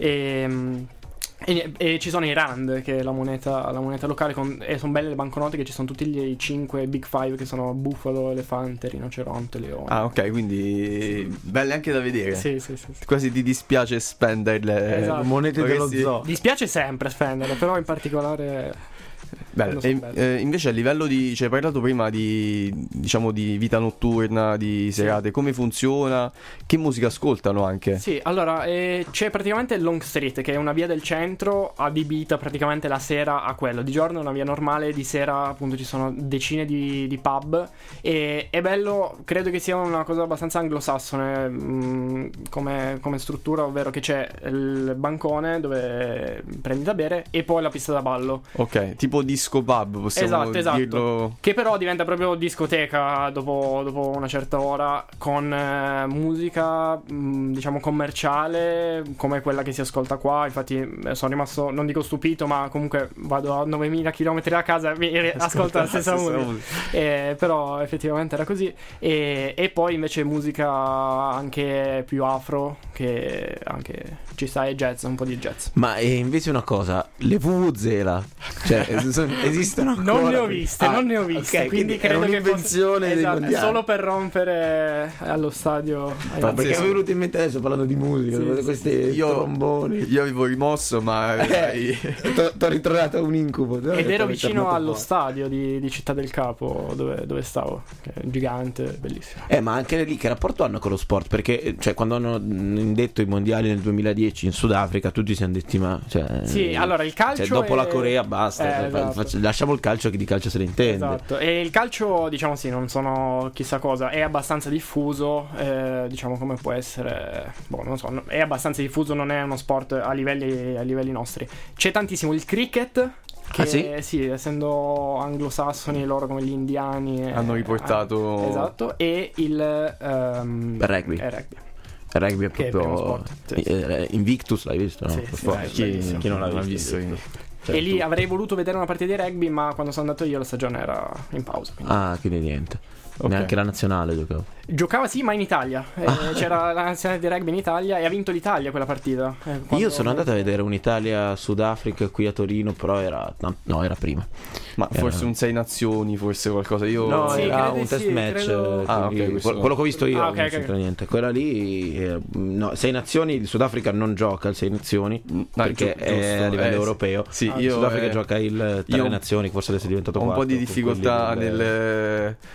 E ci sono i rand, che è la moneta locale, e sono belle le banconote, che ci sono tutti i 5 Big Five, che sono bufalo, elefante, rinoceronte, leone. Ah, ok, quindi belle anche da vedere. Sì. Quasi ti dispiace spenderle. Esatto. Monete dello Vorresti- zoo. Dispiace sempre spenderle, però in particolare Bello. quando sono belle. Invece a livello di, hai parlato prima di, diciamo, di vita notturna, di serate, come funziona? Che musica ascoltano anche? Sì, allora c'è praticamente Long Street, che è una via del centro adibita praticamente la sera a quello. Di giorno è una via normale, di sera appunto ci sono decine di pub, e è bello, credo che sia una cosa abbastanza anglosassone come struttura, ovvero che c'è il bancone dove prendi da bere e poi la pista da ballo. Ok, tipo disco pub, possiamo Esatto. dirlo. Che però diventa proprio discoteca dopo una certa ora, con musica diciamo commerciale, come quella che si ascolta qua. Infatti sono rimasto, non dico stupito, ma comunque vado a 9000 km da casa e ascolto la stessa musica. Però effettivamente era così. E poi invece musica anche più afro, che anche ci sta, e jazz, un po' di jazz. Ma invece una cosa, le Vuvuzela, cioè esistono ancora? Non ne ho viste, ok, quindi era credo che un'invenzione dei esatto, mondiali. solo per rompere allo stadio. Ma perché mi è venuto in mente adesso parlando di musica, Sì, questi tromboni. Io avevo rimosso, ma T'ho ritrovato un incubo. Ed ero vicino tornato allo fuori. stadio di Città del Capo, dove stavo, che è gigante, bellissimo. Ma anche lì che rapporto hanno con lo sport? Perché cioè, quando hanno indetto i mondiali nel 2010 in Sudafrica, tutti siamo detti ma Sì, allora il calcio dopo è- la Corea basta, esatto. lasciamo il calcio, chi di calcio se ne intende. Esatto, e il calcio, diciamo, sì, non sono chissà cosa, è abbastanza diffuso, diciamo, come può essere, non so, è abbastanza diffuso, non è uno sport a livelli nostri. C'è tantissimo il cricket, che sì? essendo anglosassoni, loro come gli indiani hanno riportato. esatto, e il Rugby. rugby. Il rugby è Che è il proprio primo sport, sì. Invictus, l'hai visto? No? Sì, Per sì, forza. bellissimo. Chi non l'ha Non l'ha visto? visto, Cioè, E lì tu- avrei voluto vedere una partita di rugby, ma quando sono andato io la stagione era in pausa, quindi. quindi niente. Ok. Neanche la nazionale giocavo. Giocava sì, ma in Italia. C'era la nazionale di rugby in Italia e ha vinto l'Italia quella partita. Io sono andato a vedere un'Italia-Sudafrica qui a Torino, però era prima. Ma forse un 6 nazioni, forse qualcosa. Io No, Sì, era credo un di test sì, match. credo- Ah, ok, quindi questo- quello che ho visto io Ah, ok, non ok. c'entra niente. Quella lì, no, 6 nazioni. Il Sudafrica non gioca il 6 nazioni perché è giusto, a livello sì. europeo. Sì, Il io Sudafrica gioca il 3 io nazioni, forse adesso è diventato ho un po' 4, di difficoltà nel. Sì,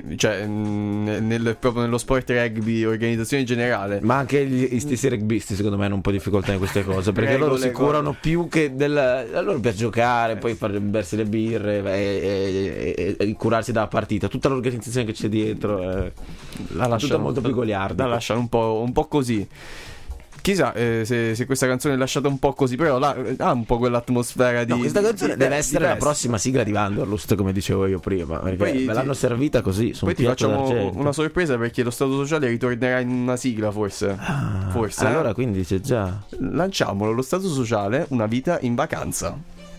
cioè proprio nello sport rugby, organizzazione generale. Ma anche gli stessi rugbisti secondo me hanno un po' di difficoltà in queste cose, perché Regole, loro si curano più che loro per giocare, poi far bersi le birre e curarsi dalla partita, tutta l'organizzazione che c'è dietro La lasciano tutta molto più goliarda. La lasciano un po' così. Chissà se questa canzone è lasciata un po' così, però ha un po' quell'atmosfera di... No, questa canzone deve essere la festa. prossima sigla di Wanderlust, come dicevo io prima, perché Poi me l'hanno servita così, su un Poi ti piatto facciamo d'argento. una sorpresa, perché lo Stato Sociale ritornerà in una sigla, forse. Forse. Allora quindi c'è già... Lanciamolo, lo Stato Sociale, una vita in vacanza.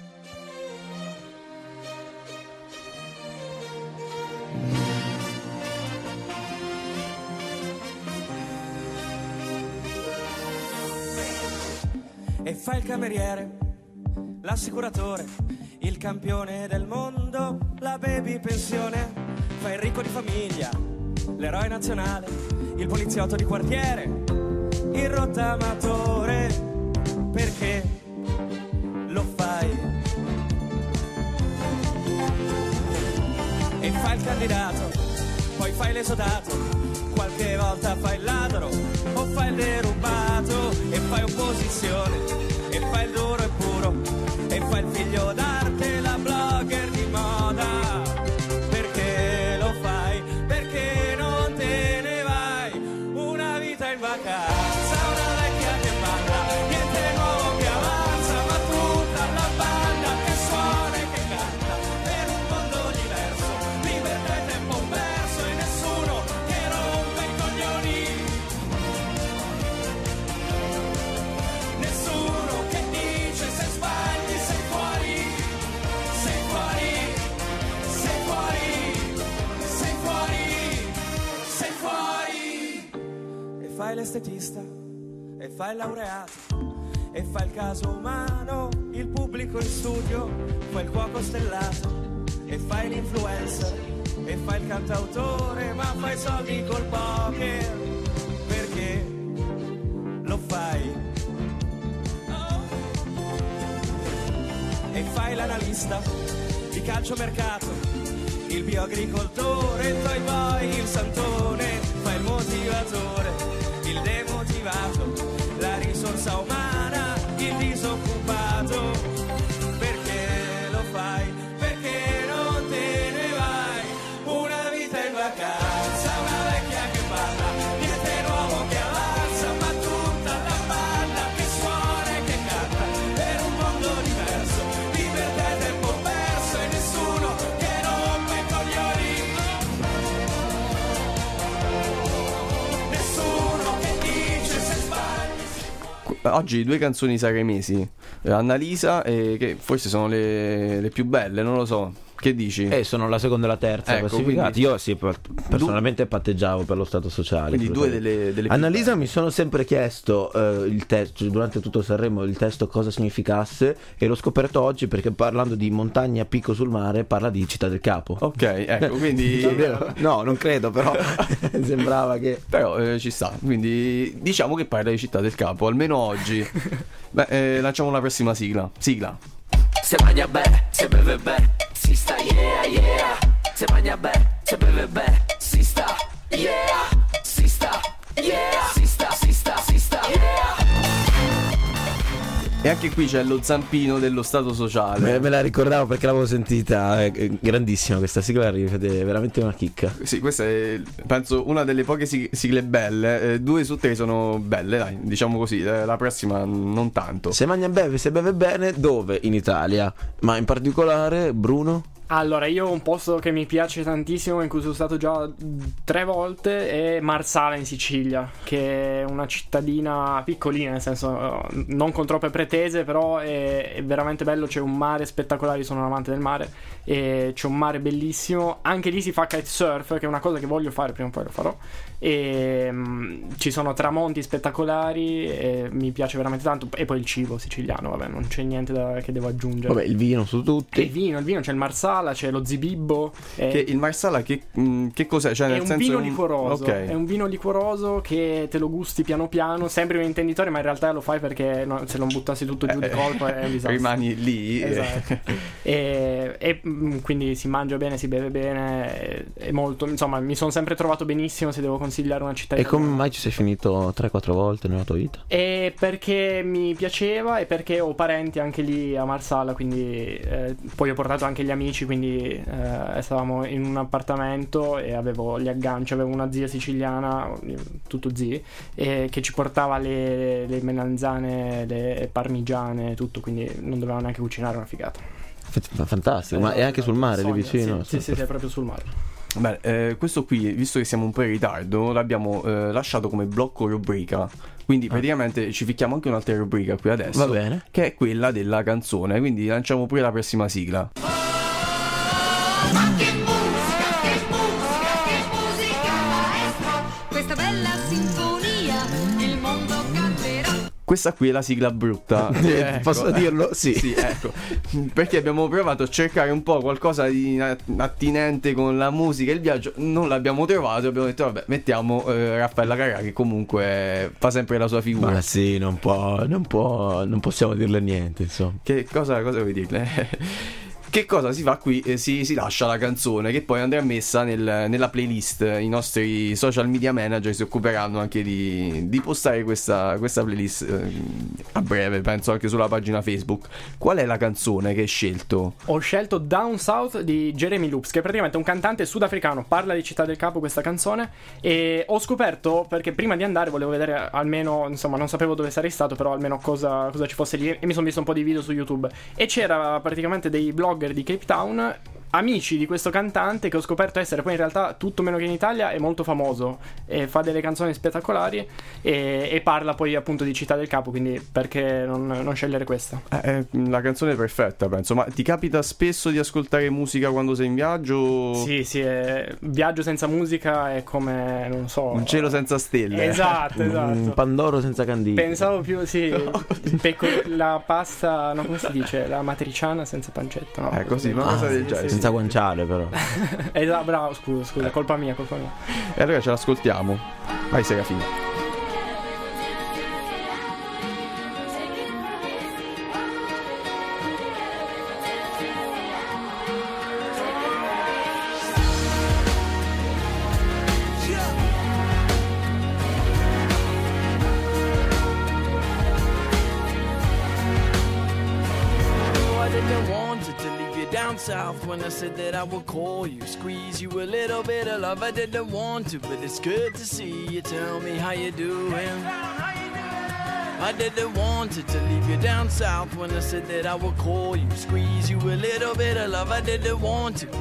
E fa il cameriere, l'assicuratore, il campione del mondo, la baby pensione, fa il ricco di famiglia, l'eroe nazionale, il poliziotto di quartiere, il rottamatore, perché lo fai? E fa il candidato, poi fai l'esodato, qualche volta fai il ladro o fai il derubato, e fai opposizione, e fai il duro e puro, e fai il figlio d'arte, la blogger di moda. Perché lo fai? Perché non te ne vai? Una vita in vacanza, una vecchia che balla, niente nuovo che avanza, ma tutta la banda che suona e che canta per un mondo diverso, libertà e tempo perso, e nessuno che rompe i coglioni, nessuno che dice se sbagli sei fuori, sei fuori, sei fuori, sei fuori, sei fuori. E fai l'estetista, e fai il laureato, e fai il caso umano, il pubblico in studio, fai il cuoco stellato, e fai l'influencer, e fai il cantautore, ma fai soldi col poker. Perché lo fai? E fai l'analista di calciomercato, il bioagricoltore, il toy boy, il santone, fai il motivatore, il demotivato, la risorsa umana, il disoccupato. Perché lo fai? Perché non te ne vai? Una vita in vacanza, una vecchia che balla, niente nuovo che avanza, ma tutta la banda che suona e che canta per un mondo diverso, libertà e tempo perso, e nessuno che rompe i coglioni, nessuno che dice se sbagli. Oggi due canzoni sanremesi, Annalisa, che forse sono le più belle, non lo so. Che dici? sono la seconda e la terza Ecco, classificati. quindi- Io sì, personalmente patteggiavo per lo Stato Sociale. Quindi due delle più Annalisa, belle. mi sono sempre chiesto il testo, durante tutto Sanremo, il testo cosa significasse, e l'ho scoperto oggi perché, parlando di montagna a picco sul mare, parla di Città del Capo. Ok, ecco, quindi... No, non credo, però sembrava che... Però ci sta, quindi diciamo che parla di Città del Capo, almeno oggi. Beh, lanciamo la prossima sigla. Sigla. Se mangia bene, se beve bene, si sta yeah yeah. Se mangia bene, se beve bene, si sta yeah. Si sta yeah. Si sta yeah. E anche qui c'è lo zampino dello Stato Sociale. Me la ricordavo perché l'avevo sentita, è grandissima questa sigla, è veramente una chicca. Sì, questa è, penso, una delle poche sigle belle. 2 su 3 sono belle, dai, diciamo così. La prossima non tanto. Se mangia bene, se beve bene, dove? In Italia. Ma in particolare, Bruno? Allora, io un posto che mi piace tantissimo, in cui sono stato già 3 volte, è Marsala in Sicilia, che è una cittadina piccolina, nel senso non con troppe pretese, però è veramente bello. C'è un mare spettacolare, io sono un amante del mare, e c'è un mare bellissimo. Anche lì si fa kitesurf, che è una cosa che voglio fare, prima o poi lo farò. E ci sono tramonti spettacolari, e mi piace veramente tanto. E poi il cibo siciliano, vabbè, non c'è niente che devo aggiungere. Vabbè, il vino su tutti. Il vino, c'è il Marsala, Marsala, c'è lo Zibibbo. Che il Marsala che cos'è? Cioè, È nel un senso vino liquoroso. Ok. È un vino liquoroso che te lo gusti piano piano. Sembri un intenditore, ma in realtà lo fai perché se non buttassi tutto giù di colpo è un disastro. Rimani lì. Esatto. e quindi si mangia bene, si beve bene. È molto. Insomma, mi sono sempre trovato benissimo. Se devo consigliare una città E italiana. come mai ci sei finito 3-4 volte nella tua vita? E perché mi piaceva e perché ho parenti anche lì a Marsala, quindi poi ho portato anche gli amici, quindi stavamo in un appartamento e avevo gli agganci, avevo una zia siciliana, tutto zii, che ci portava le melanzane, le parmigiane, tutto, quindi non dovevamo neanche cucinare, una figata. Fantastico, ma è anche sul mare lì Sogno, vicino? Sì, è proprio sul mare. Beh, questo qui, visto che siamo un po' in ritardo, l'abbiamo lasciato come blocco rubrica. Quindi praticamente ci ficchiamo anche un'altra rubrica qui adesso. Va bene. Che è quella della canzone. Quindi lanciamo pure la prossima sigla. Questa bella sinfonia, il mondo canterà. Questa qui è la sigla brutta. Ecco. Posso dirlo? Sì. Sì, ecco. Perché abbiamo provato a cercare un po' qualcosa di attinente con la musica e il viaggio. Non l'abbiamo trovato. Abbiamo detto, vabbè, mettiamo Raffaella Carrà, che comunque fa sempre la sua figura. Ma sì, non possiamo dirle niente, insomma. Che cosa vuoi dirle? Che cosa si fa qui? Si lascia la canzone, che poi andrà messa nella playlist. I nostri social media manager si occuperanno anche di postare questa playlist a breve, penso anche sulla pagina Facebook. Qual è la canzone che hai scelto? Ho scelto Down South di Jeremy Loops, che è praticamente un cantante sudafricano, parla di Città del Capo questa canzone, e ho scoperto, perché prima di andare volevo vedere almeno, insomma non sapevo dove sarei stato, però almeno cosa ci fosse lì, e mi sono visto un po' di video su YouTube e c'era praticamente dei blogger di Cape Town, amici di questo cantante, che ho scoperto essere poi in realtà tutto meno che in Italia è molto famoso e fa delle canzoni spettacolari e parla poi appunto di Città del Capo, quindi perché non scegliere questa? È la canzone perfetta, penso. Ma ti capita spesso di ascoltare musica quando sei in viaggio? Sì, viaggio senza musica è come, non so, Un cielo senza stelle. Esatto. Un pandoro senza candela. Pensavo più, sì, la pasta, no, come si dice? La matriciana senza pancetta, no? Così, una cosa del genere. Senza guanciale, però. Esatto, bravo, scusa, colpa mia. E allora ce l'ascoltiamo. Vai, Serafino. Down south when I said that I would call you, squeeze you a little bit of love. I didn't want to, but it's good to see you. Tell me how you doing. I didn't want to leave you down south when I said that I would call you, squeeze you a little bit of love. I didn't want to.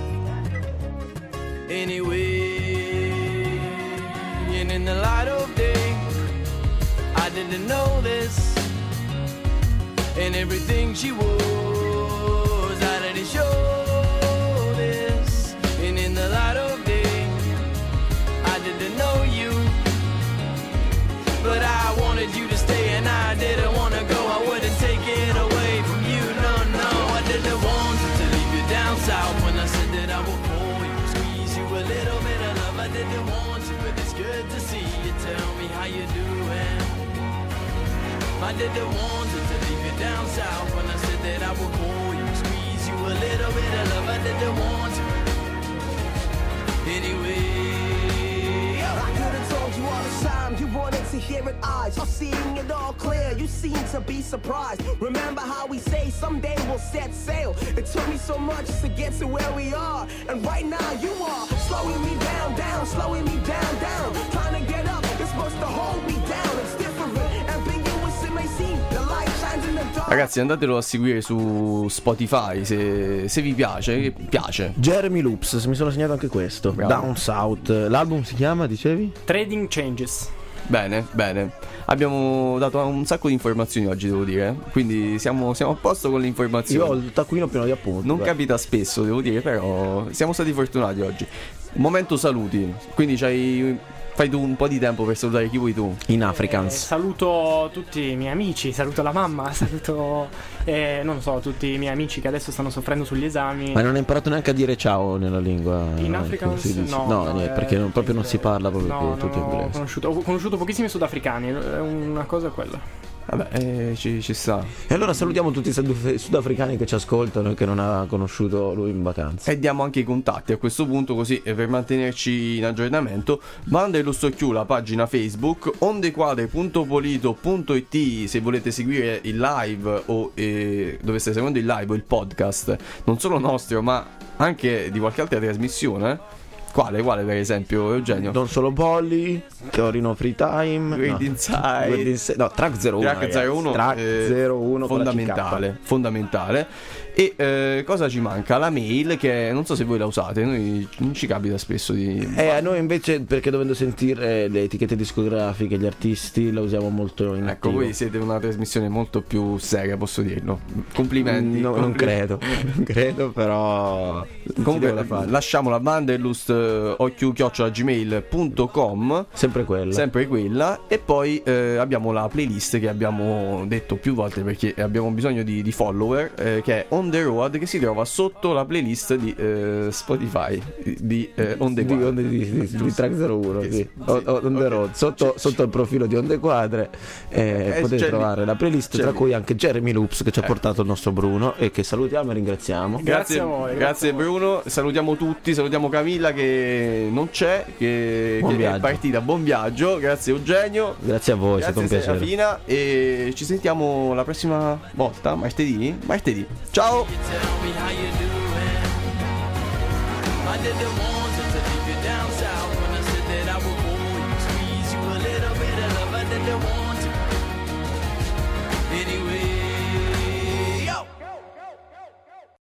Anyway, and in the light of day, I didn't know this, and everything she was, I didn't show this, and in the light of day, I didn't know you, but I wanted you to stay, and I didn't want to go. I wouldn't take it away from you, no, I didn't want to leave you down south when I said that I would call you, squeeze you a little bit of love. I didn't want to, but it's good to see you. Tell me how you doing. I didn't want to leave you down south when I said that I would call you, squeeze you a little bit of love. I didn't want to. Anyway, I could have told you all the time you wanted to hear it. Eyes are seeing it all clear. You seem to be surprised. Remember how we say someday we'll set sail. It took me so much to get to where we are, and right now you are slowing me down, slowing me down. Trying to get up, it's supposed to hold me down. It's different, ambiguous it may seem. The light shines in the dark. Ragazzi, andatelo a seguire su Spotify se vi piace. Jeremy Loops, mi sono segnato anche questo. Bravo. Down South. L'album si chiama, dicevi? Trading Changes. Bene. Abbiamo dato un sacco di informazioni oggi, devo dire. Quindi siamo a posto con le informazioni. Io ho il taccuino pieno di appunti. Non capita spesso, devo dire, però siamo stati fortunati oggi. Momento saluti. Quindi c'hai fai tu un po' di tempo per salutare chi vuoi tu. In Afrikaans. Saluto tutti i miei amici, saluto la mamma, saluto non so, tutti i miei amici che adesso stanno soffrendo sugli esami. Ma non hai imparato neanche a dire ciao nella lingua? In Afrikaans no, perché perché non si parla proprio no, tutto inglese. Ho conosciuto pochissimi sudafricani, è una cosa quella. Vabbè, ci sta. E allora salutiamo tutti i sudafricani che ci ascoltano e che non ha conosciuto lui in vacanza. E diamo anche i contatti a questo punto, così per mantenerci in aggiornamento. Vanderlust Q, la pagina Facebook, ondequadre.polito.it se volete seguire il live o dove stai seguendo il live o il podcast, non solo nostro ma anche di qualche altra trasmissione. Quale per esempio, Eugenio? Non solo Polly, Torino Free Time, Great Inside, no, Track 01, Track 01 fondamentale. E cosa ci manca? La mail, che non so se voi la usate, noi non ci capita spesso di... a noi invece, perché dovendo sentire le etichette discografiche, gli artisti, la usiamo molto in Ecco, attivo. voi siete una trasmissione molto più seria, posso dirlo. Complimenti. Non credo, però comunque lasciamo la Vanderlust oq@gmail.com, sempre quella, e poi abbiamo la playlist che abbiamo detto più volte perché abbiamo bisogno di follower, che è On The Road, che si trova sotto la playlist di Spotify di On The Quadre, di Track 01, sì. On The Road, sotto il profilo di On The Quadre potete trovare la playlist, tra cui anche Jeremy Loops che ci ha portato il nostro Bruno e che salutiamo e ringraziamo. Grazie a voi, grazie Bruno, salutiamo tutti, salutiamo Camilla che non c'è, che è partita. Buon viaggio, grazie Eugenio, grazie a voi, è stato un piacere. Serafina, e ci sentiamo la prossima volta, martedì. Ciao. You tell me how you doing. I didn't want to leave you down south when I said that I would bore you, squeeze you a little bit of love. I didn't want to. Anyway,